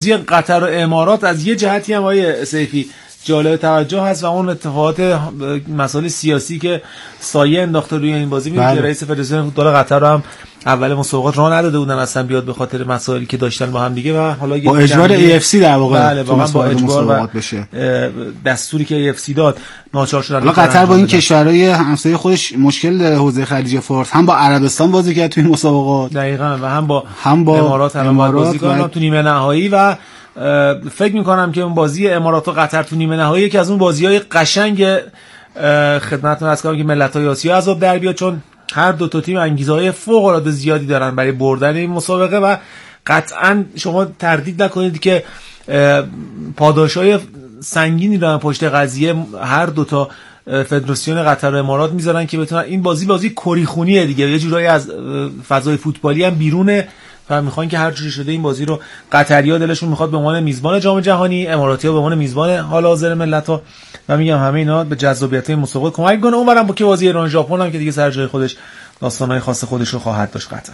قطر و امارات از یه جهتی هم آقای سیفی جالب توجه هست و اون اتفاقات مسائل سیاسی که سایه انداخته روی این بازی. میگه رئیس فدراسیون فوتبال قطر هم اول مسابقات راه نداده بودن اصلا بیاد به خاطر مسائلی که داشتن با هم دیگه و حالا با اجبار AFC در واقع بله با اجبار بشه دستوری که AFC داد ناچار شدن. حالا قطر با این کشورهای همسایه خودش مشکل داره، حوزه خلیج فارس هم با عربستان بازی کرد تو این مسابقات دقیقاً و هم با امارات بازی کردن تو نیمه نهایی و فکر میکنم که اون بازی امارات و قطر تو نیمه نهایی یکی از اون بازی‌های قشنگ خدمتتون عرض کنم که ملت‌های آسیا عذاب در بیاد، چون هر دو تا تیم انگیزه‌های فوق‌العاده زیادی دارن برای بردن این مسابقه و قطعاً شما تردید نکنید که پاداش‌های سنگینی دارن پشت قضیه هر دو تا فدراسیون قطر و امارات میذارن که بتونن این بازی کریخونیه دیگه، یه جورایی از فضای فوتبالی هم بیرونه و میخوان که هر جوری شده این بازی رو قطری‌ها دلشون میخواد به عنوان میزبان جام جهانی، اماراتی‌ها به عنوان میزبان حال حاضر ملت‌ها و میگم همه اینا به جذابیت مسابقه کمک کنه. اونورم با که بازی ایران ژاپن هم که دیگه سر جای خودش داستان‌های خاص خودش رو خواهد داشت قطعا.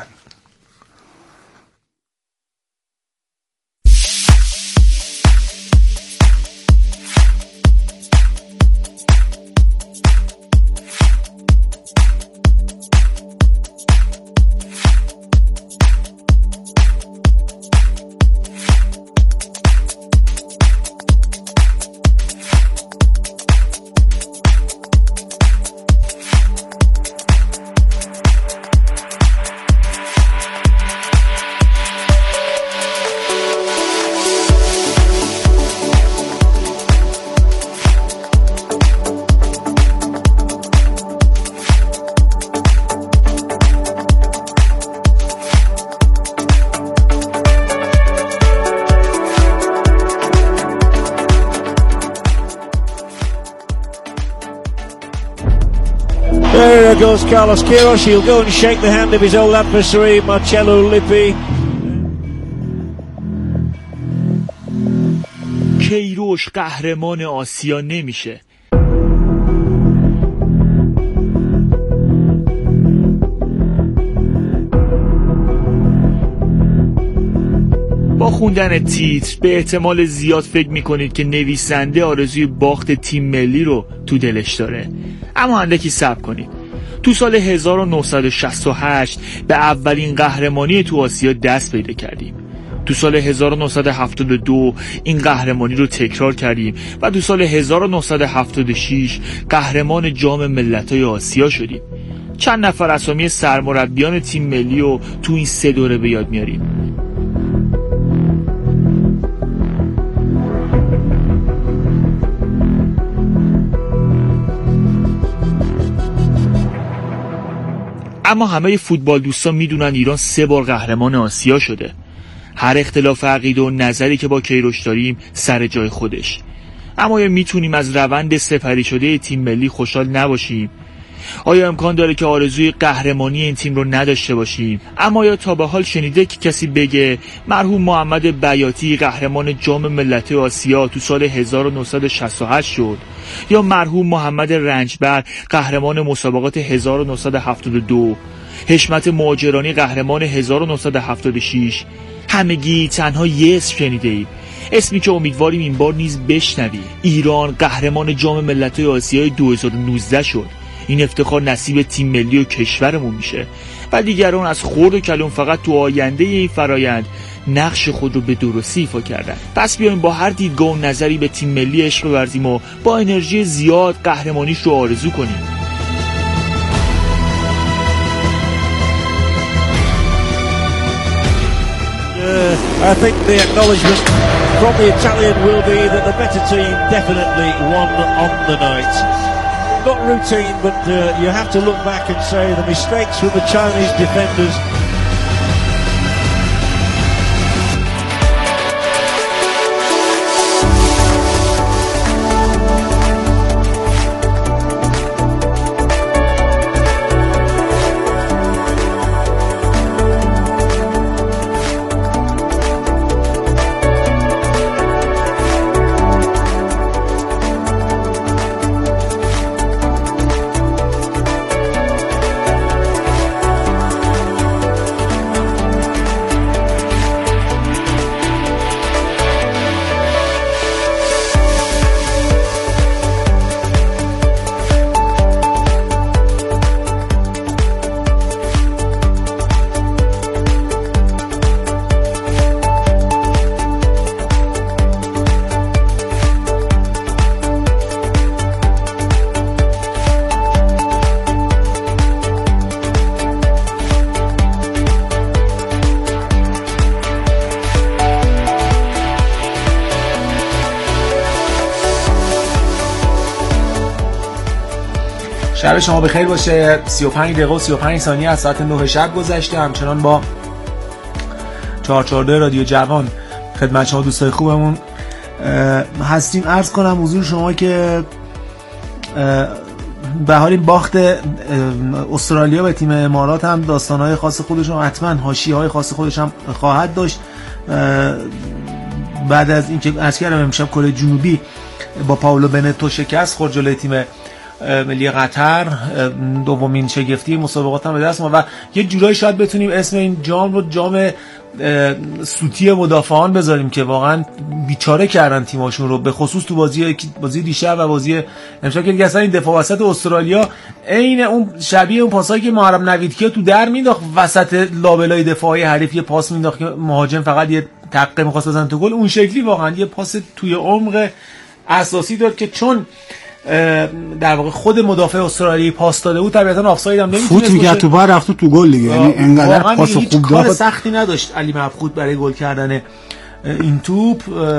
There goes Carlos Queiroz. He'll go and shake the hand of his old adversary, Marcello Lippi. کیروش قهرمان آسیا نمیشه. با خوندن تیتر به احتمال زیاد فکر میکنید که نویسنده آرزوی باخت تیم ملی رو تو دلش داره، اما اندکی صبر کنید. تو سال 1968 به اولین قهرمانی تو آسیا دست پیدا کردیم. تو سال 1972 این قهرمانی رو تکرار کردیم و تو سال 1976 قهرمان جام ملت‌های آسیا شدیم. چند نفر اسامی سرمربیان تیم ملی رو تو این 3 دوره به یاد میاریم. اما همه فوتبال دوستان میدونن ایران 3 بار قهرمان آسیا شده. هر اختلاف عقیده و نظری که با کیروش داریم سر جای خودش، اما یا میتونیم از روند سپری شده تیم ملی خوشحال نباشیم؟ آیا امکان داره که آرزوی قهرمانی این تیم رو نداشته باشیم؟ اما یا تا به حال شنیده که کسی بگه مرحوم محمد بیاتی قهرمان جام ملت‌های آسیا تو سال 1968 شد، یا مرحوم محمد رنجبر قهرمان مسابقات 1972، حشمت مهاجرانی قهرمان 1976؟ همگی تنها یه اسم شنیده اید، اسمی که امیدواریم این بار نیز بشنوی. ایران قهرمان جام ملت‌های آسیای 2019 شد. این افتخار نصیب تیم ملی و کشورمون میشه و دیگران از خرد و کلون فقط تو آینده این فرایند نقش خود رو به درستی ایفا کردن. پس بیایم با هر دیدگاه و نظری به تیم ملی عشق ورزیم و با انرژی زیاد قهرمانیش رو آرزو کنیم. I think the acknowledgement from the Italian will be that the better team definitely won on the night. Not routine, but you have to look back and say the mistakes from the Chinese defenders. شب شما بخیر باشه. 35 دقیقه و 35 ثانیه از ساعت 9 شب گذشته. همچنان با 442 رادیو جوان خدمت شما دوستای خوبمون هستیم. عرض کنم حضور شما که به حال این باخت استرالیا به تیم امارات هم داستان‌های خاص خودش هم حتما حاشیه‌های خاص خودش هم خواهد داشت. بعد از اینکه عرض کردم امشب کره جنوبی با پائولو بنتو شکست خورد جلوی تیم ملی قطر، دومین شگفتی مسابقات هم به دست ما و یه جورایی شاید بتونیم اسم این جام رو جام سوتی مدافعان بذاریم که واقعا بیچاره کردن تیماشون رو، به خصوص تو بازی دیشب و بازی امشب که دیگه اصلا این دفاع وسط استرالیا عین اون شبیه اون پاسایی که محرم نویدکیا تو در مینداخت وسط لابلای دفاعی حریف، یه پاس مینداخت که مهاجم فقط یه تقه می‌خواست بزنه تو گل، اون شکلی واقعا یه پاس توی عمق اساسی داد که چون در واقع خود مدافع استرالیایی پاس داده بود طبیعتا آفساید هم نمیتونه فوت می‌کرد تو پا رفت تو گل دیگه، یعنی انقدر پاس خوب داد، کار سختی نداشت علی مبخوت برای گل کردن این توپ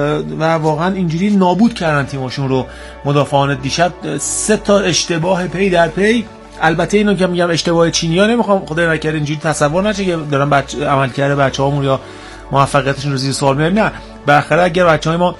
و واقعا اینجوری نابود کردن تیمشون رو مدافعان دیشب. 3 تا اشتباه پی در پی. البته اینو که میگم اشتباه چینی‌ها نمیخوام خدای نکرده اینجوری تصور نشه که دارن عملکرد بچه‌هامون یا موفقیتشون رو زیر سوال میبریم. نه، بالاخره اگر بچه‌های ما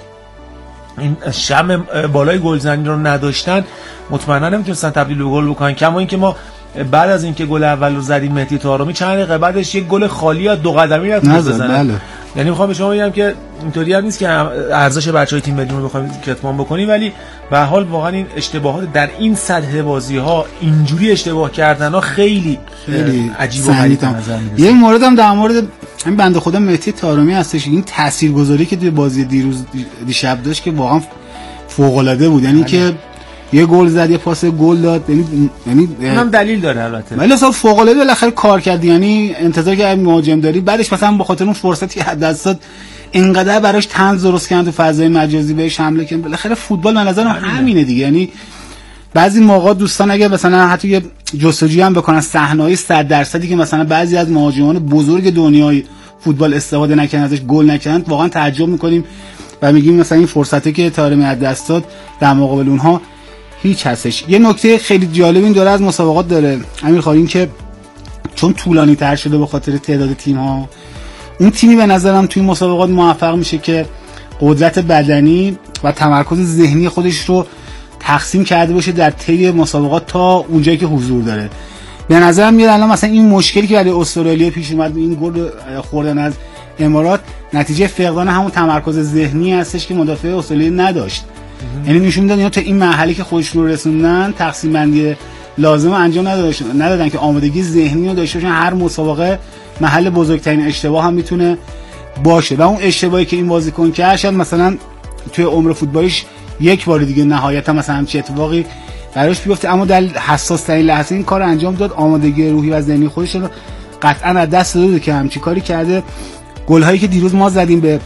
این شم بالای گلزنی رو نداشتن مطمئنا نمیتونستن تبدیل به گل بکنن. کما اینکه ما بعد از اینکه گل اول رو زدیم مهدی طارمی چند دقیقه بعدش یک گل خالی از 2 قدمی رو بزنه. یعنی میخوام به شما بگم که اینطوری هم نیست که ارزش بچهای تیم ملی رو بخوایم کتمان بکنیم، ولی به هر حال واقعا این اشتباهات در این سطح بازی‌ها اینجوری اشتباه کردن‌ها خیلی عجیب و غریب به نظر میاد. یه مورد هم در مورد همین بنده خدا مهدی طارمی هستش، این تاثیرگذاری که توی بازی دیشب داشت که واقعا فوق‌العاده بود. یعنی که یه گل زد، یه پاس گل داد، یعنی اونم دلیل داره البته، ولی اصلا فوق‌العاده بالاخره کار کرد. یعنی انتظار که مهاجم داری بعدش مثلا به خاطر اون فرصتی از دست داد اینقدر براش طنز درست کردن تو فضای مجازی بهش حمله کردن. بالاخره فوتبال به نظرم همینه دیگه. یعنی بعضی موقع دوستان اگه مثلا حتی یه جستجویی هم بکنن صحنه‌های 100% که مثلا بعضی از مهاجمان بزرگ دنیای فوتبال استفاده نکردن ازش گل نکردن، واقعا تعجب می‌کنیم و میگیم مثلا این فرصتی که طارمی از دست داد در مقابل اونها هیچ هستش. یه نکته خیلی جالب این داره از مسابقات داره امیر خواهیم که چون طولانی تر شده به خاطر تعداد تیم ها، اون تیمی به نظرم توی مسابقات موفق میشه که قدرت بدنی و تمرکز ذهنی خودش رو تقسیم کرده باشه در طی مسابقات تا اونجایی که حضور داره. به نظرم میاد الان مثلا این مشکلی که برای استرالیا پیش اومد، این گل خوردن از امارات، نتیجه فقدان همون تمرکز ذهنی هستش که مدافع استرالیا نداشت. یعنی نشون میدن اینا تا این مرحله که خودشون رو رسوندن تقسیم بندی لازم انجام ندادن که آمادگی ذهنی رو داشته باشن. هر مسابقه محل بزرگترین اشتباه هم میتونه باشه و اون اشتباهی که این بازیکن کرد شاید مثلا توی عمر فوتبالیش یک بار دیگه نهایتا مثلا همچین اتفاقی براش بیفته، اما در حساس ترین لحظه این کار انجام داد. آمادگی روحی و ذهنی خودش رو قطعا از دست داده که همچین کاری کرده. گل هایی که دیروز ما زدیم به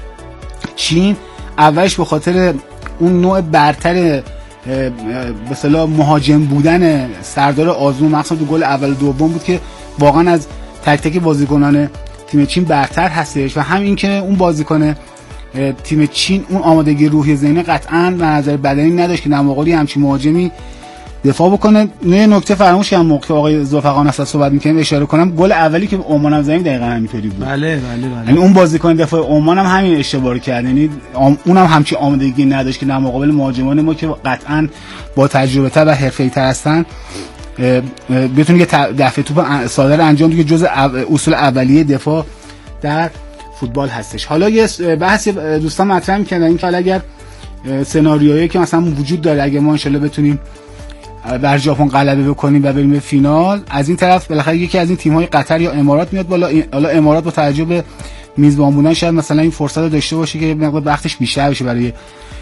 چین اولش به خاطر اون نوع برتر به اصطلاح مهاجم بودن سردار آزمون، مخصوصا تو گل اول و دوم بود که واقعا از تک تک بازیکنان تیم چین برتر هستش و همین که اون بازیکن تیم چین اون آمادگی روحی ذهنی قطعاً به نظر بدنی نداشت که در مقابل همچین مهاجمی دفاع بکنه. یه نکته فراموش کردم موقع آقای ذوالفقار اصلا صحبت می‌کنیم اشاره کنم، گل اولی که عمان هم زدیم دقیقاً همینطوری بود. بله. یعنی اون بازیکن دفاع عمان هم همین اشتباه رو کرد، یعنی اونم همچین آمادگی نداشت که در مقابل مهاجمان ما که قطعاً با تجربه‌تر و حرفه‌ای‌تر هستن بتونه یه دفع توپ صادر انجام بده که جزء اصول اولیه دفاع در فوتبال هستش. حالا یه بحث دوستان مطرح می‌کردن این که اگر سناریویی که مثلا وجود داره اگه ما ان شاءالله بتونیم بر ژاپن غلبه بکنیم و بریم به فینال، از این طرف بالاخره یکی از این تیم‌های قطر یا امارات میاد بالا. حالا امارات با توجه به میزبان بودن شاید مثلا این فرصت رو داشته باشه که مقدار وقتش بیشتر بشه برای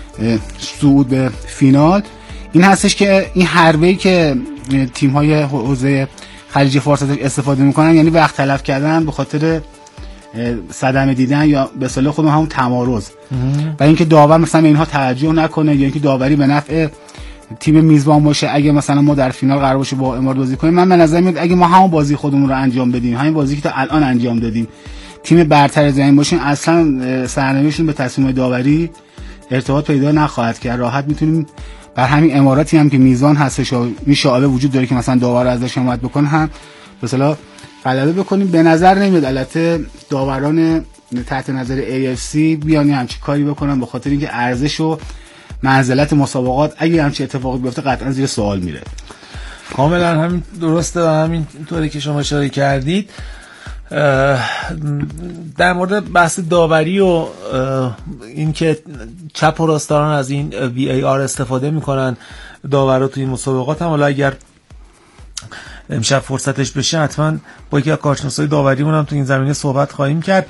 صعود به فینال. این هستش که این حربه‌ای که تیم‌های حوزه خلیج فارس استفاده می‌کنن، یعنی وقت تلف کردن به خاطر صدمه دیدن یا به اصطلاح خودمون همون تمارض و اینکه داور مثلا اینها توجه نکنه یا اینکه داوری به نفع تیم میزبان باشه. اگه مثلا ما در فینال قرار باشه با امارات بازی کنیم، من به نظر میاد اگه ما همون بازی خودمون رو انجام بدیم، همین بازی که تا الان انجام دادیم، تیم برتر زمین باشیم، اصلا سرنوشتشون به تصمیم داوری ارتباط پیدا نخواهد کرد. راحت میتونیم بر همین اماراتی هم که میزان هستش و این شعبه وجود داره که مثلا داور ازش حمایت بکنه هم به اصطلاح غلبه بکنیم. به نظر نمیاد البته داوران تحت نظر AFC بیان همچین کاری بکنن، به خاطر اینکه ارزش و منزلت مسابقات اگه همچین اتفاقی بیفته قطعا زیر سوال میره. کاملا همین درسته و همین طوری که شما اشاره کردید. در مورد بحث داوری و این که چپ و راست دارن از این VAR استفاده میکنن داورا توی مسابقات هم، حالا اگر امشب فرصتش بشه حتما با یکی از کارشناسای داوریمون هم تو این زمینه صحبت خواهیم کرد.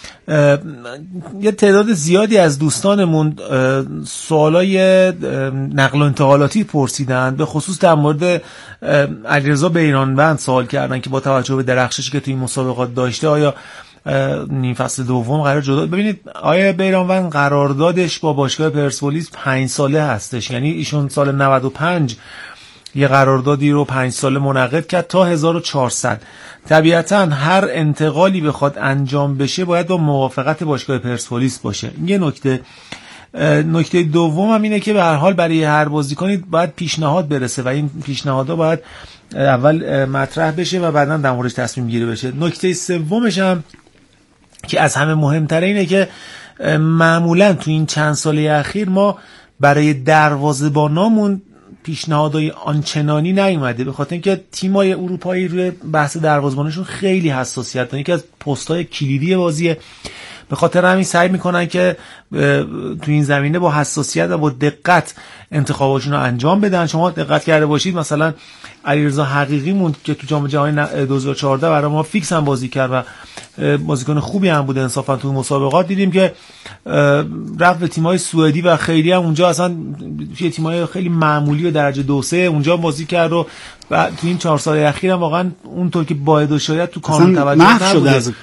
یه تعداد زیادی از دوستانمون سوالای نقل و انتقالاتی پرسیدن، به خصوص در مورد علیرضا بیرانوند سوال کردن که با توجه به درخششی که توی این مسابقات داشته آیا نیم فصل دوم قرار جدا. ببینید آیا بیرانوند قراردادش با باشگاه پرسپولیس 5 ساله هستش، یعنی ایشون سال 95 یه قراردادی رو 5 ساله منعقد کرد تا 1400. طبیعتا هر انتقالی بخواد انجام بشه باید با موافقت باشگاه پرسپولیس باشه. این یه نکته. نکته دوم هم اینه که به هر حال برای هر بازیکنی باید پیشنهاد برسه و این پیشنهادها باید اول مطرح بشه و بعداً در موردش تصمیم گیری بشه. نکته سومش هم که از همه مهمتره اینه که معمولاً تو این چند ساله اخیر ما برای دروازه‌بانامون پیشنهادهای آنچنانی نیومده، به خاطر اینکه تیم‌های اروپایی روی بحث دروازه‌بانیشون خیلی حساسیت دارن، یکی از پست‌های کلیدی بازیه. به خاطر همین سعی میکنن که تو این زمینه با حساسیت و با دقت انتخاباشون رو انجام بدن. شما دقت کرده باشید مثلا علیرضا حقیقیمون که تو جام جهانی 2014 برای ما فیکس هم بازی کرد و بازیکن خوبی هم بود انصافا تو مسابقات، دیدیم که رفت به تیم‌های سوئدی و خیلی هم اونجا اصلا توی تیم‌های خیلی معمولی و درجه 2-3 اونجا بازی کرد و تو این 4 سال اخیر هم واقعا اونطور که باید و شاید تو کانون توجه نبوده.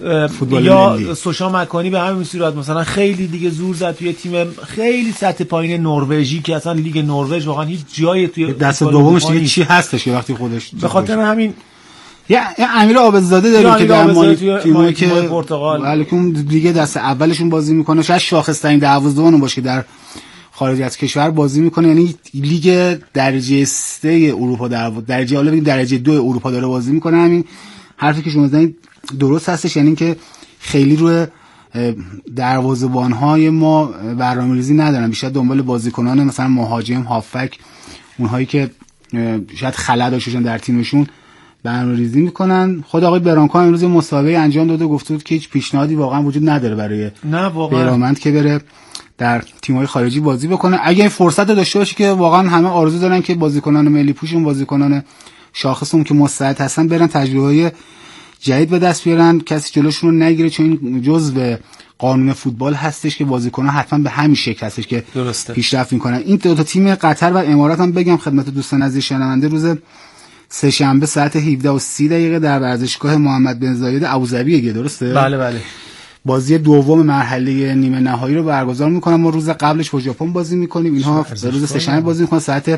یا سوشا مکانی به همین صورت مثلا خیلی دیگه زور زد توی تیم خیلی سطح پایین نروژی که اصلا لیگ نروژ واقعا هیچ جایی توی دست دومش دیگه چی هستش که وقتی خودش به خاطر همین یا امیر عابدزاده داریم که در مال تیمایی که پرتغال ولیکن دیگه دست اولشون بازی میکنه، شاید شاخص‌ترین دروازه‌بان باشه که در خارج از کشور بازی میکنه، یعنی لیگ درجه 3 اروپا درجه حالا بگیم درجه 2 اروپا داره بازی میکنه. همین حرفی که شما زدید درست هستش، یعنی که خیلی روی دروازه‌بان‌های ما برنامه‌ریزی ندارن، بیشتر دنبال بازیکنان مثلا مهاجم، هافک، اونهایی که شاید خلأ داشتن در تیمشون برنامه‌ریزی میکنن. خود آقای برانکو امروز مسابقه انجام داده، گفته بود که هیچ پیشنهادی واقعا وجود نداره برای بیرانوند که بره در تیم‌های خارجی بازی بکنه. اگه این فرصت داشته باشه که واقعا همه آرزو دارن که بازیکنان ملی پوشون، بازیکنان شاخصون که مستعد هستن برن تجربه‌های جدید به دست بیارن، کسی جلوشون رو نگیره، چون این جزء قانون فوتبال هستش که بازیکن‌ها حتما به همین شکل هستش که پیشرفت می‌کنن. این دو تا تیم قطر و امارات هم بگم خدمت دوستان عزیز شنونده، روز سه شنبه ساعت 17:30 در ورزشگاه محمد بن زاید ابوظبی، درسته؟ بله بله. بازی دوم مرحله نیمه نهایی رو برگزار می‌کنن. ما روز قبلش با ژاپن بازی می‌کنیم، اینها روز سه شنبه بازی می‌کنن ساعت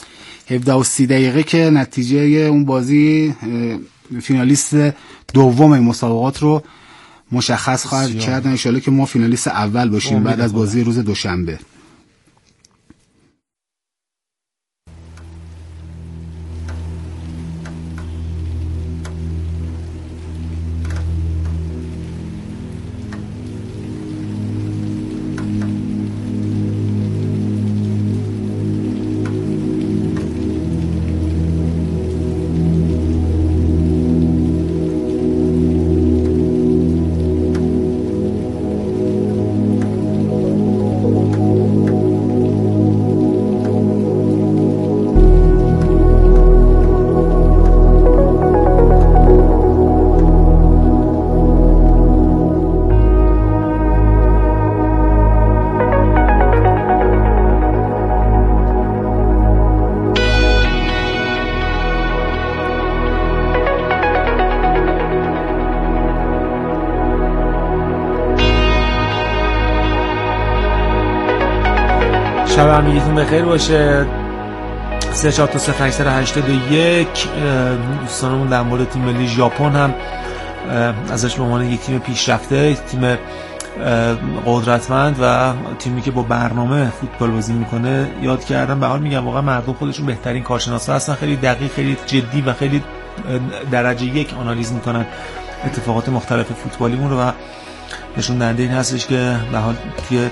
17:30 که نتیجه اون بازی فینالیست دوم این مسابقات رو مشخص خواهد کرد. ان شاءالله که ما فینالیست اول باشیم بعد از بازی روز دوشنبه. شب همگیتون بخیر باشه. 3420881 دوستانمون در مورد تیم ملی ژاپن هم ازش به عنوان یک تیم پیشرفته، تیم قدرتمند و تیمی که با برنامه فوتبال بازی میکنه یاد کردن. به حال میگم واقعا مردم خودشون بهترین کارشناسا هستن، خیلی دقیق، خیلی جدی و خیلی درجه یک آنالیز میکنن اتفاقات مختلف فوتبالیمون رو و نشون دهنده این هستش که به حال توی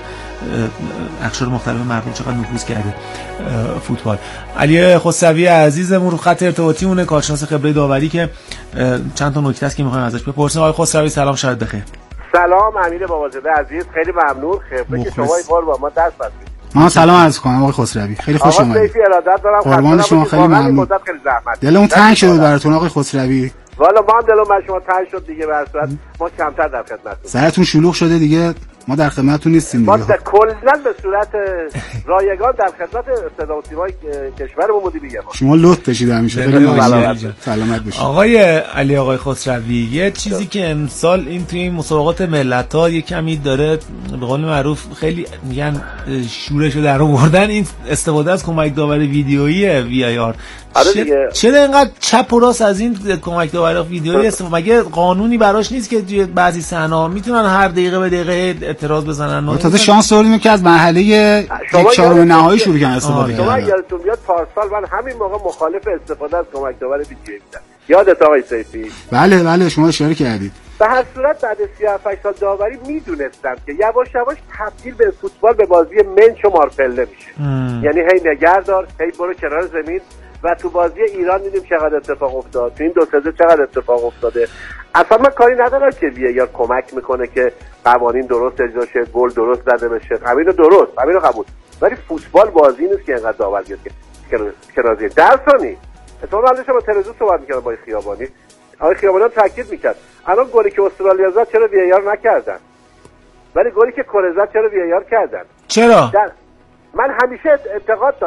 اقشار مختلف مردم چقدر نفوذ کرده فوتبال. علی خسروی عزیزمون رو خط ارتباطیمونه، کارشناس خبره داوری، که چند تا نکته است که می‌خوایم ازش بپرسیم. آقای خسروی سلام، شب بخیر. سلام امیر بابازاده عزیز، خیلی ممنون خبره که شما این بار با ما دست بستید. ما سلام عرض کنم آقای خسروی، خیلی خوش اومدید. آقا سیفی ارادت دارم، قربان شما، خیلی ممنون. خیلی زحمت. دلمون تنگ شده براتون آقای خسروی. والا ما هم دلمون برای شما تنگ شد دیگه، به هر صورت ما کمتر در خدمتتون. سرتون شلوغ شده دیگه، ما در خدمتتون نیستیم دیگه. ما کلا به صورت رایگان در خدمت صدا و سیمای کشورمون بودیم دیگه. شما لطف بشید همیشه. خیلی ممنون. سلامت باشید. آقای علی، آقای خسروی، یه چیزی که امسال این توی این مسابقات ملت‌ها یه کمی داره به قول معروف خیلی میگن شورشو در آوردن، این استفاده از کمک داور ویدیویی وی آر. چرا اینقدر چپ و راست از این کمک داور ویدیویی استفاده؟ مگه قانونی براش نیست که توی بعضی صحنه‌ها میتونن هر دقیقه به دقیقه اعتراض بزنن؟ تازه شانس آوردیم که از مرحله یک چهارم نهایی شروع کردن استفاده کردن. شما یادتون بیاد پارسال من همین موقع مخالف استفاده از کمک داور ویدیویی بودم، یادت آقای سیفی؟ بله شما اشاره کردید. به هر صورت بعد 38 سال داوری میدونستم که یواش یواش تبدیل به فوتبال به بازی منچ و مارپله میشه. یعنی هی نگهدار، هی برو کنار زمین. و تو بازی ایران دیدیم چقدر اتفاق افتاد، تو این دو سه چقدر اتفاق افتاده. اصلا من کاری ندارم که وی کمک میکنه که قوانین درست اجرا شه، گل درست زده بشه، همینو درست، همینو قبول. ولی فوتبال بازی نیست که اینقدر داور گیره که راضیه. در ثانی اتفاقا من با تلویزیون صحبت میکردم با خیابانی. آقای خیابانی هم تاکید میکرد الان گلی که استرالیا زد چرا وی آر نکردن، ولی گلی که کره زد چرا وی آر کردن؟ چرا؟ من همیشه اعتقاد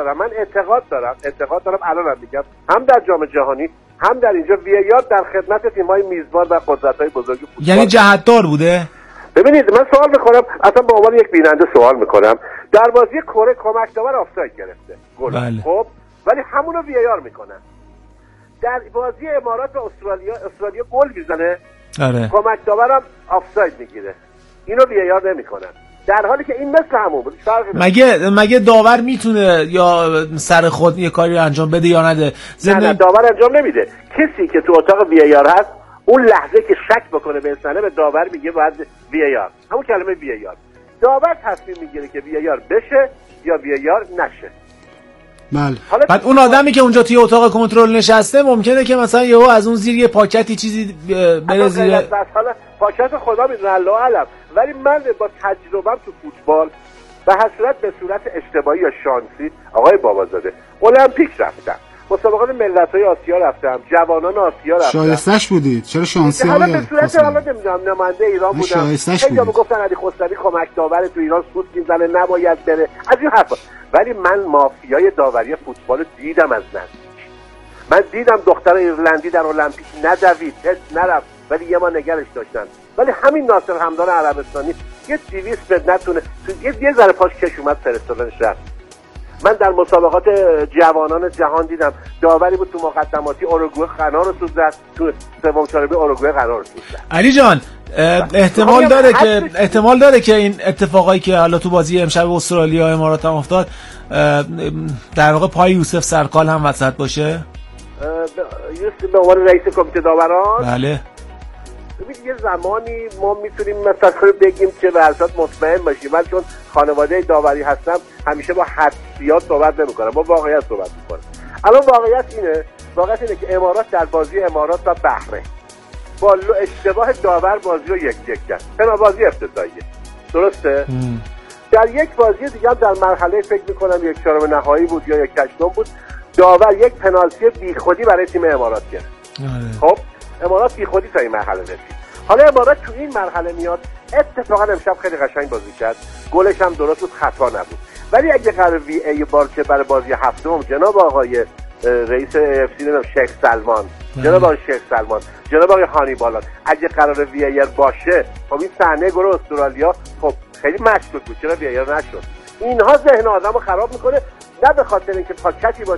دارم الانم میگم، هم در جام جهانی هم در اینجا وی آر در خدمت تیم‌های میزبان و قدرت‌های بزرگ فوتبال. یعنی جهتدار بوده؟ ببینید من سوال میکنم، اصلا به عنوان یک بیننده سوال میکنم، در بازی کره کمک داور آفساید گرفته گل، بله. خب ولی همونو وی آر میکنن. در بازی امارات و استرالیا گل میزنه، آره، کمک داورم آفساید میگیره، اینو وی آر نمیکنن، در حالی که این مثل همون بود. مگه داور میتونه یا سر خود یه کاری انجام بده یا نده؟ نه داور انجام نمیده. کسی که تو اتاق وی آر هست اون لحظه که شک بکنه به صحنه به داور میگه باید وی آر، همون کلمه وی آر. داور تصمیم میگیره که وی آر بشه یا وی آر نشه. بله. بعد اون آدمی که اونجا توی اتاق کنترل نشسته ممکنه که مثلا یهو از اون زیر یه پاکتی چیزی بره زیر، حالا پاکت خدا میدونه الله اعلم، ولی من با تجربه‌ام تو فوتبال به هر صورت به صورت اشتباهی یا شانسی آقای بابازاده المپیک رفتم، مسابقات ملت‌های آسیا رفتم، جوانان آسیا رفتم. شایستش بودید، چرا شانسی حالا به صورت حالا نمیدونم نماینده ایران بودم، خیلی میگفتن علی خسروی کمک داور تو ایران سود میزنه نباید بره از این حرفا، ولی من مافیای داوری فوتبال دیدم از نزدیک. من دیدم دختر ایرلندی در المپیک ندوید، نرفت، ولی یه ما نگرش داشتن. ولی همین ناصر همدان عربستانی یه 200 متر نتونه یه ذره پاش کش اومد فرستادنش رفت. من در مسابقات جوانان جهان دیدم داوری بود تو مقدماتی اوروگوئه غنا رو سوز زد، تو سوم چهارمی اوروگوئه غنا رو سوز زد. علی جان احتمال داره که این اتفاقایی که حالا تو بازی امشب استرالیا امارات هم افتاد در واقع پای یوسف سرکال هم وسط باشه؟ یوسف به عنوان رئیس کمیته داوران؟ بله. ببینید یه زمانی ما میتونیم مثلا بگیم که به اساس مطمئن باشیم، ولی چون خانواده داوری هستم همیشه با حدسیات صحبت نمی‌کنم، با واقعیت صحبت می‌کنم. الان واقعیت اینه که امارات در بازی امارات و بحرین با اشتباه داور بازی رو 1-1 کرد. تنها بازی افتضاحیه. درسته؟ در یک بازی دیگه در مرحله فکر می‌کنم 1/4 نهایی بود یا 1/8 بود، داور یک پنالتی بیخودی برای تیم امارات گرفت. خب امارات بیخودی تا این مرحله رسید. حالا امارات تو این مرحله میاد، اتفاقا امشب خیلی قشنگ بازی کرد، گلش هم درست بود، خطا نبود. ولی اگه قرار وی ای بار که برای بازی هفتم جناب آقای رئیس اف سی شیخ سلمان، جناب آقای شیخ سلمان، جناب آقای هانیبالان، اگه قرار وی ای باشه، خب این صحنه گل استرالیا خب خیلی مشکوک بود، چرا وی ای نشد؟ اینها ذهن آدمو خراب میکنه، نه به خاطر اینکه پاکتی باشه،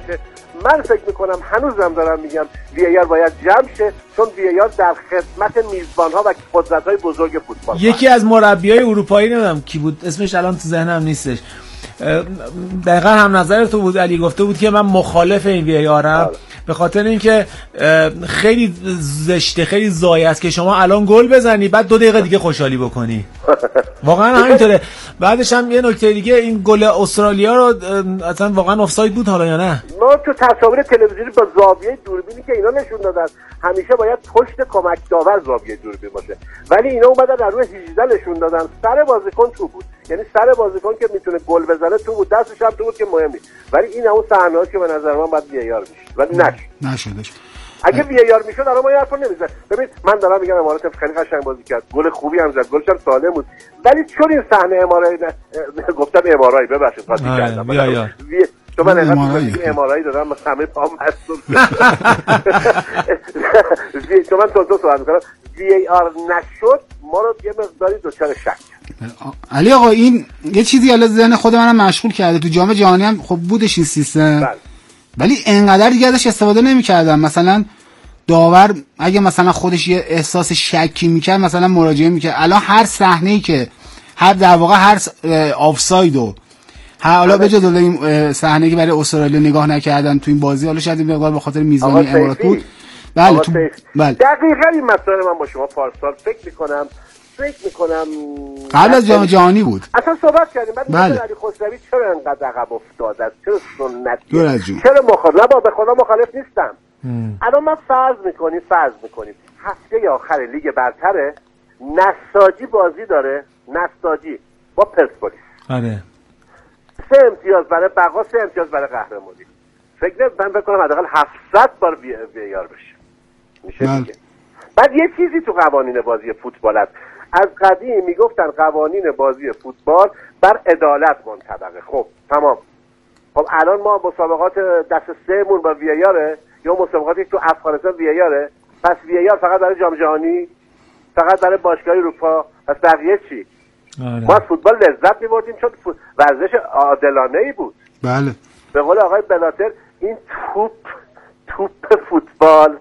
من فکر میکنم هنوزم دارم میگم VAR باید جمع شه، چون VAR در خدمت میزبانها و قدرت‌های بزرگ فوتبال. یکی از مربیای اروپایی نمیدونم کی بود اسمش الان تو ذهنم نیستش، دقیقا هم نظر تو بود علی، گفته بود که من مخالف این VARم به خاطر اینکه خیلی زشته، خیلی ضایع است که شما الان گل بزنی بعد 2 دقیقه دیگه خوشحالی بکنی. واقعا همینطوره. بعدش هم یه نکته دیگه، این گل استرالیا رو اصلا واقعا آفساید بود حالا یا نه؟ ما تو تصاویر تلویزیونی با زاویه دوربینی که اینا نشون دادن همیشه باید پشت کمک داور زاویه دوربین باشه، ولی اینا اومدن در روی 18 نشون دادن، سر بازیکن تو بود، یعنی سر بازیکن که میتونه گل بزنه تو بود، دستش هم تو بود که مهم نیست، ولی این اون صحنه‌ای که به نظر من باید VAR میشه ولی نشدش. اگه VAR میشد الان ما یه حرفو نمیزد. ببین من دارم میگم امارات خیلی قشنگ بازی کرد، گل خوبی هم زد، گلش هم سالم بود، ولی چون این صحنه امارایی گفتم امارایی ببخشید قاطی کردم، تو من امارایی دادم همه پام مصدوم تو من تو سوال میکنم VAR نشد ما رو یه مقداری دوچار شک. علی آقا این یه چیزی حالا ذهن خود منم مشغول کرده، تو جام جهانی هم خب بودش این سیستم ولی انقدر دیگه ازش استفاده نمی‌کردم. مثلا داور اگه مثلا خودش یه احساس شکی می‌کرد مثلا مراجعه می‌کرد. الان هر صحنه‌ای که هر در واقع هر آفسایدو حالا به جز این صحنه‌ای که برای استرالیا نگاه نکردن تو این بازی، حالا شاید این مقدار به خاطر میزبانی امارات بود. بله دقیقاً این مسئله من با شما پارسال فکر می‌کنم قبل از جام جهانی بود اصلا صحبت کردیم. بعد علی خسروی چرا انقدر عقب افتاده است، چرا سنتی، چرا مخالف، به خدا مخالف نیستم. الان من فرض میکنیم هفته آخر لیگ برتره، نساجی بازی داره، نساجی با پرسپولیس، آره 3 امتیاز برای بقا، 3 امتیاز برای قهرمانی. من فکر کنم حداقل 700 بار VAR بشه میشه دیگه. بعد یه چیزی تو قوانین بازی فوتبال هست، از قدیم میگفتن قوانین بازی فوتبال بر عدالت منطبقه. خب تمام. خب الان ما مسابقات دست 3 مون با VAR یا مسابقاتی تو افغانستان VAR، پس VAR فقط برای جام جهانی، فقط برای باشگاه اروپا، پس بقیه چی؟ ما از فوتبال لذت می‌بردیم چون ورزش عادلانه‌ای بود. بله. به قول آقای بلاتر این توپ فوتبال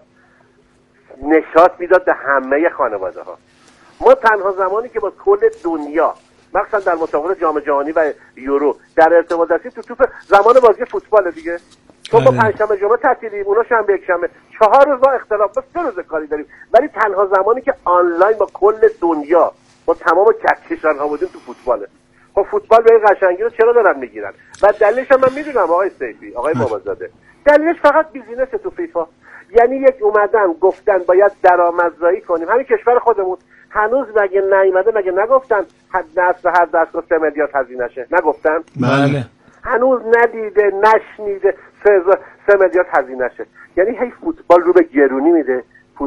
نشاط میداد به همه خانواده ها. ما تنها زمانی که با کل دنیا مخصوصا در مسابقات جام جهانی و یورو در ارتباط هستیم تو توپ زمان بازی فوتبال دیگه. چون با پنجشنبه جمعه تعطیلیم، اونا شنبه یک شنبه، 4 روز با اختلاف، بس 3 روز کاری داریم، ولی تنها زمانی که آنلاین با کل دنیا با تمام کهکشان‌ها بودیم تو فوتباله. خب فوتبال به این قشنگی رو چرا دارن میگیرن؟ و دلیلش هم من میدونم آقای سیفی، آقای بابازاده، دلیلش فقط بیزینس تو فیفا. یعنی یک اومدن گفتن باید درآمدزایی کنیم. همین کشور خودمون هنوز مگه نیومده، مگه نگفتن هر دستگاه 3 میلیارد هزینه شه؟ نگفتن؟ بله. هنوز ندیده، نشنیده 3 میلیارد هزینه شه. یعنی هی فوتبال رو به گرونی میده،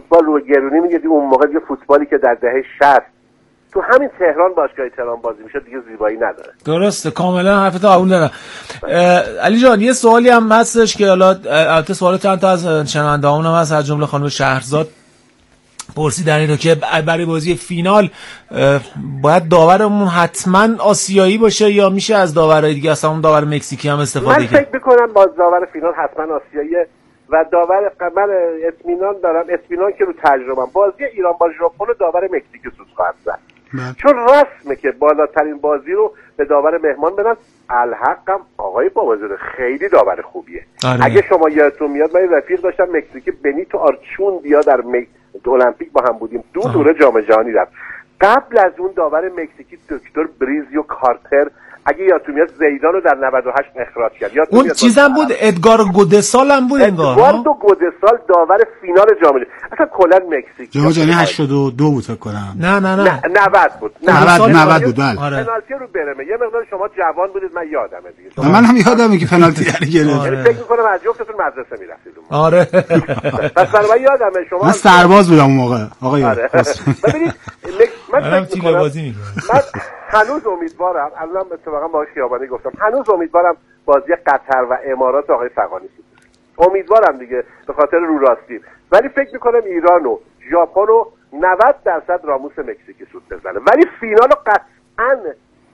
اون موقع دیگه فوتبالی که در دهه 60 تو همین تهران باشگاه تهران بازی میشه دیگه زیبایی نداره. درسته، کاملا حرفت قبول دارم. علی جان یه سوالی هم هستش که حالا البته سوال چند تا از شنوندهامون هم هست، از جمله خانم شهرزاد پرسیدن اینو که برای بازی فینال باید داورمون حتما آسیایی باشه یا میشه از داورای دیگه، اصلا اون داور مکزیکی هم استفاده کنه؟ من فکر می‌کنم با داور فینال حتما آسیاییه و داور من اطمینان دارم، اطمینان که رو تجربه‌ام، بازی ایران با ژاپن داور مکزیک سوز خواهد زد. چون رسمه که بالاترین بازی رو به داور مهمان بدن. الحقم آقای بابازاده خیلی داور خوبیه. اگه شما یادتون میاد من رفیق داشتم مکزیکی، بنیتو آرچوندیا در المپیک با هم بودیم، دوره جام جهانی رفت. قبل از اون داور مکزیکی دکتر بریزیو کارتر، اگه یادتون میاد زیدان رو در 98 اخراج کرد. اون چیزم بود، ادگار گودسال هم بود انگار. ادگاردو گودسال داور فینال جام جهانی. اصلا کلا مکزیک جام جهانی 82 بود فکر کنم. نه 90 بود. 90 بود بله. پنالتی رو برمه. یه مقدار شما جوان بودید، من یادمه دیگه. من هم یادمه که پنالتی گرفت. یعنی فکر می‌کنم از جفتتون مدرسه می‌رفتید. آره. پس برای من یادمه شما. من سرباز بودم اون موقع. آقای ببینید من فکر می‌کنم من هنوز امیدوارم، الان اتفاقا با خیابانی گفتم، هنوز امیدوارم بازی قطر و امارات آقای فغانی بود. امیدوارم دیگه به خاطر رو راستیم، ولی فکر میکنم ایران و ژاپن و 90% راموس مکزیکی سود بزنه، ولی فینال رو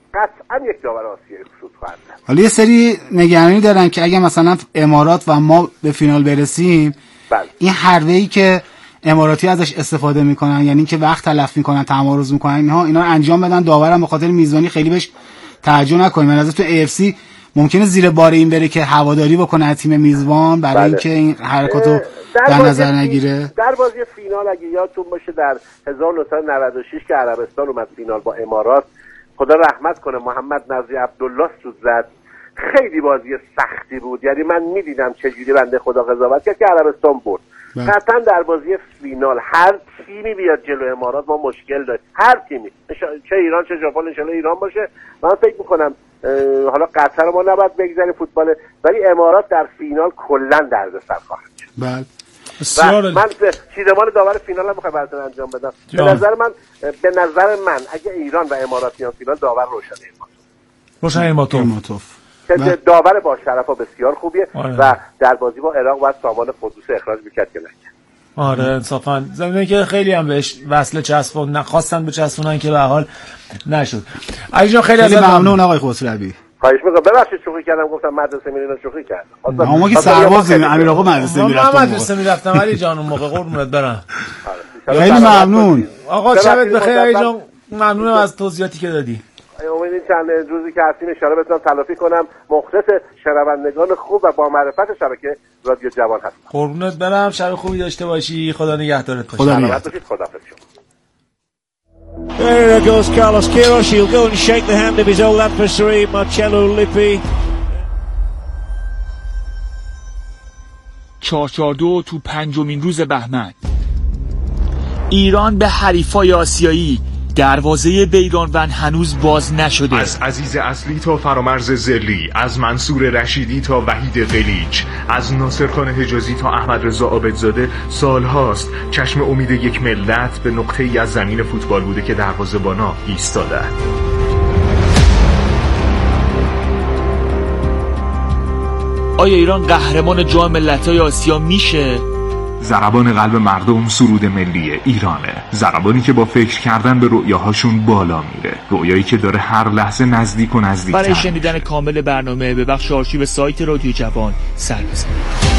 قطعا یک داور آسیایی صعود خواهد کرد. حالا یه سری نگرانی دارن که اگه مثلا امارات و ما به فینال برسیم، بله. این حربه‌ای که اماراتی ازش استفاده میکنن، یعنی که وقت تلف میکنن، تمارض میکنن، اینا رو انجام بدن، داورم به خاطر میزبانی خیلی بهش توجه نکنه. من از تو AFC ممکنه زیر بار این بره که هواداری بکنه از تیم میزبان برای اینکه این حرکاتو در نظر نگیره. در بازی فینال اگه یادتون باشه در 1996 که عربستان اومد فینال با امارات، خدا رحمت کنه محمد نظری عبدالله سود زد، خیلی بازی سختی بود. یعنی من میدیدم چجوری بنده خدا قضاوت کرد که عربستان برد. قطعا در بازی فینال هر تیمی بیاد جلو امارات ما مشکل داریم، هر تیمی، چه ایران چه ژاپن، ان شاءالله ایران باشه. من فکر میکنم حالا قطر ما نباید بگذاریم فوتبال، ولی امارات در فینال کلا دردسر خواهد شد. بله بسیار. من چیزمان داور فینال هم میخوام براتون انجام بدم. به نظر من اگه ایران و امارات بیان فینال، داور روشن ایرماتوف که داور با شرف و بسیار خوبیه و در بازی با عراق باید سامان قدوس اخراج میکرد که نکرد. آره انصافا زمینه که خیلی هم بهش وصله چسبون نخواستن به چسبونن که به حال نشد. علی جان خیلی ممنون آقای خسروی. خواهش میکنم. ببخشید شوخی کردم، گفتم مدرسه میرین شوخی کردم. ما که سربازیم، امیر آقا مدرسه میرفتم. من مدرسه میرفتم علی جان اون موقع قربونت برم. خیلی ممنون. آقا شبت بخیر علی جان، ممنونم از توضیحاتی که دادی. امیدوارم چند روزی که هستیم اشاره بتونم تلافی کنم. مخلص شنوندگان خوب و با معرفت شبکه رادیو جوان هستم. قربونت برم، شب خوبی داشته باشی. خدا نگهدارت باشه. خدا نگهدارت. خداحافظ. There goes Carlos Queiroz. He'll go and shake the hand of his old adversary, Marcello Lippi. 4-4-2 تو پنجمین روز بهمن. ایران به حریفای آسیایی دروازه بیرانوند هنوز باز نشده. از عزیز اصلی تا فرامرز زلی، از منصور رشیدی تا وحید قلیچ، از ناصرخان حجازی تا احمد رضا عابدزاده، سالهاست چشم امید یک ملت به نقطه‌ای از زمین فوتبال بوده که دروازه‌بانا ایستاده. آیا ایران قهرمان جام ملت‌های آسیا میشه؟ ضربان قلب مردم سرود ملی ایرانه، ضربانی که با فکر کردن به رؤیاهاشون بالا میره، رؤیایی که داره هر لحظه نزدیک و نزدیک‌تر. برای شنیدن کامل برنامه به بخش آرشیو سایت رادیو جوان سر بزنید.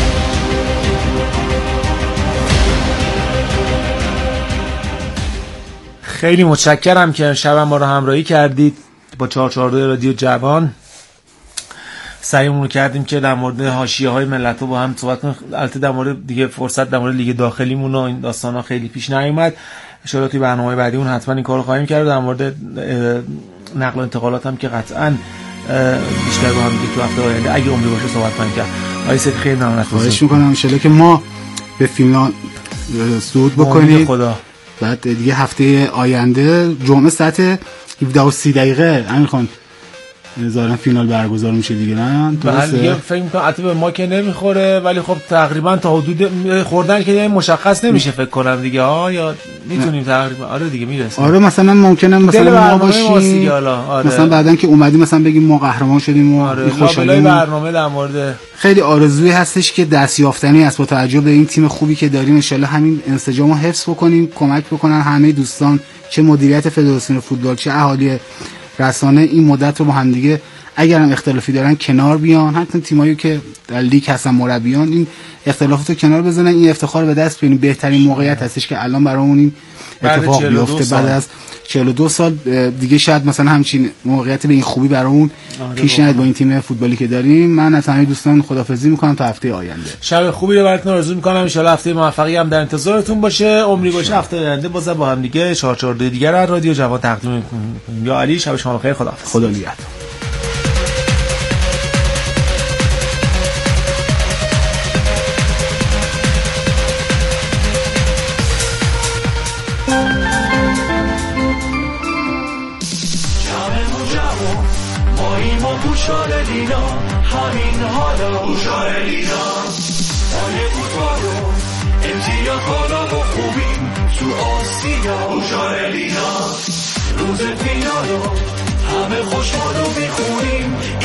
خیلی متشکرم که شب ما رو همراهی کردید با 442 رادیو جوان. سعیمون رو کردیم که در مورد حاشیه‌های ملت‌ها با هم صحبت کنیم. البته در مورد دیگه فرصت در مورد لیگ داخلیمون و این داستانا خیلی پیش نیومد. ان شاءالله توی برنامه‌های بعدیمون حتما این کارو خواهیم کرد. در مورد نقل و انتقالات هم که قطعاً بیشتر با هم دیگه تو هفته آینده اگه عمری باشه صحبت کنیم که آقای سید خیلی ممنونم. خواهش می‌کنم ان شاءالله که ما به فینال صعود بکنیم. خدا. بعد دیگه هفته آینده جمعه ساعت 17:30 امیر خان ظاهرا فینال برگزار میشه دیگه، نه؟ بله فکر می‌کنم البته به ما که نمیخوره، ولی خب تقریبا تا حدود خوردن که مشخص نمیشه فکر کنم دیگه ها، یا میتونیم تقریبا آره دیگه میرسیم. آره مثلا ممکنه مثلا ما باشیم آره. مثلا بعدن که اومدیم مثلا بگیم ما قهرمان شدیم و آره. خوشحالیم. برنامه در مورد خیلی آرزویی هستش که دستیافتنی است با توجه به این تیم خوبی که داریم. ان شاءالله همین انسجامو حفظ بکنیم، کمک بکنن همه دوستان، چه مدیریت فدراسیون فوتبال چه اهالی رسانه، این مدت رو با هم دیگه اگر هم اختلافی دارن کنار بیان، حتی تیمایی که در لیگ هستن مربیان این اختلافات رو کنار بزنن، این افتخار به دست بیاریم. بهترین موقعیت هستش که الان برامون این اتفاق بیفته بعد از 42 سال دیگه. شاید مثلا همچین موقعیت به این خوبی برامون پیش نیاد با این تیم فوتبالی که داریم. من از همه دوستان خداحافظی میکنم تا هفته آینده. شب خوبی رو براتون آرزو میکنم. ان شاء الله هفته موفقی هم در انتظارتون باشه. عمری باشه هفته آینده باز با هم دیگه 442 دیگر از رادیو جوان تقدیم میکنیم. یا علی شب شما بخیر. خداحافظ. خدا نگهدار. همین حالا بوشار لینا مال فوتبالو امتیاز بالا و خوبیم تو آسیا. بوشار لینا روز فینالو همه خوشحال و میخونیم.